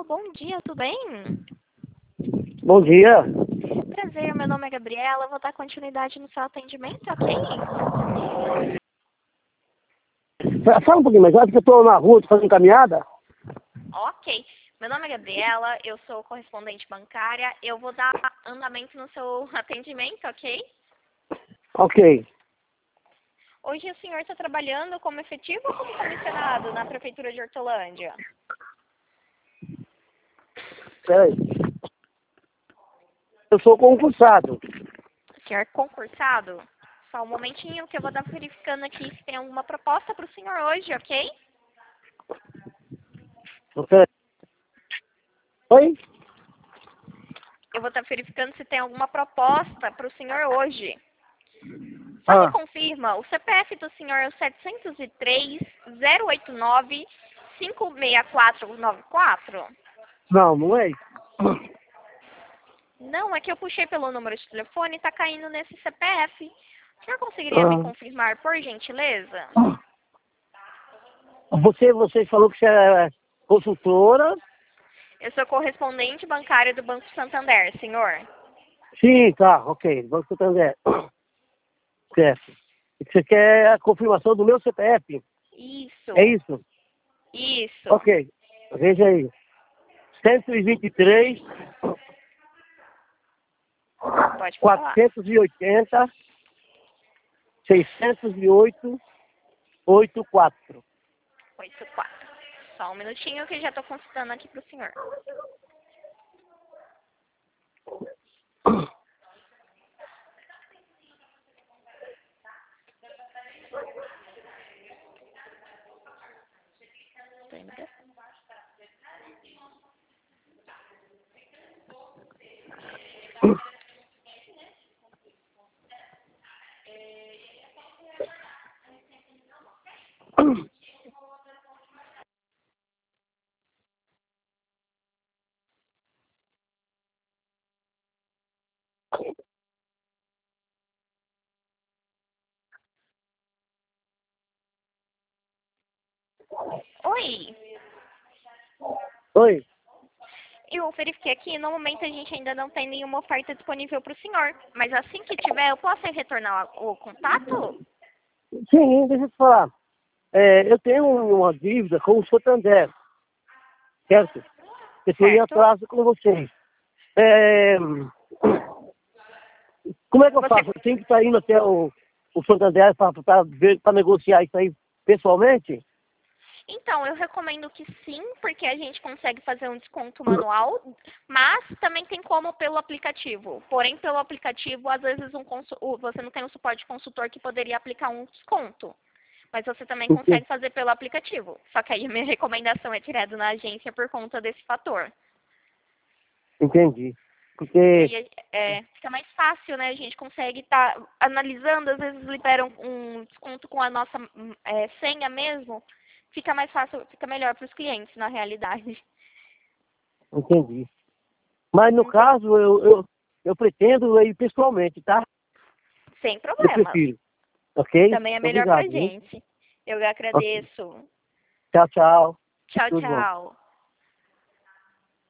Alô, bom dia, tudo bem? Bom dia. Prazer, meu nome é Gabriela, vou dar continuidade no seu atendimento, ok? Fala um pouquinho mais alto que eu tô na rua, tô fazendo caminhada. Ok. Meu nome é Gabriela, eu sou correspondente bancária, eu vou dar andamento no seu atendimento, ok? Ok. Hoje o senhor está trabalhando como efetivo ou como comissionado na Prefeitura de Hortolândia? Peraí. Eu sou concursado. O senhor é concursado? Só um momentinho que eu vou dar verificando aqui se tem alguma proposta para o senhor hoje, ok? Peraí. Oi? Eu vou estar verificando se tem alguma proposta para o senhor hoje. Só me confirma, o CPF do senhor é o 703-089-56494? Não, não é isso. Não, é que eu puxei pelo número de telefone e está caindo nesse CPF. O senhor conseguiria me confirmar, por gentileza? Você falou que você é consultora? Eu sou correspondente bancária do Banco Santander, senhor. Sim, tá, ok. Banco Santander. Certo. E você quer a confirmação do meu CPF? Isso. É isso? Isso. Ok. Veja aí. 123, Pode falar. 480, 608, 84. 84. Só um minutinho que já estou consultando aqui para o senhor. Lembra? Oi. Oi? Eu verifiquei aqui, no momento a gente ainda não tem nenhuma oferta disponível para o senhor. Mas assim que tiver, eu posso retornar o contato? Sim, deixa eu te falar. Eu tenho uma dívida com o Santander, certo? Eu estou em Certo. atraso com vocês. É, como é que eu faço? Eu tenho que estar indo até o Santander para negociar isso aí pessoalmente? Então, eu recomendo que sim, porque a gente consegue fazer um desconto manual, mas também tem como pelo aplicativo. Porém, pelo aplicativo, às vezes você não tem um suporte consultor que poderia aplicar um desconto. Mas você também consegue fazer pelo aplicativo. Só que aí a minha recomendação é direto na agência por conta desse fator. Entendi. E Porque, aí fica mais fácil, né? A gente consegue estar analisando, às vezes liberam um desconto com a nossa senha mesmo. Fica mais fácil, fica melhor para os clientes, na realidade. entendi. Mas no caso, eu pretendo ir pessoalmente, tá? Sem Eu problemas. prefiro. Ok? Também é melhor pra Obrigado, viu? gente. Eu Ok. agradeço. Tchau, tchau. Tchau, Tudo bom. tchau.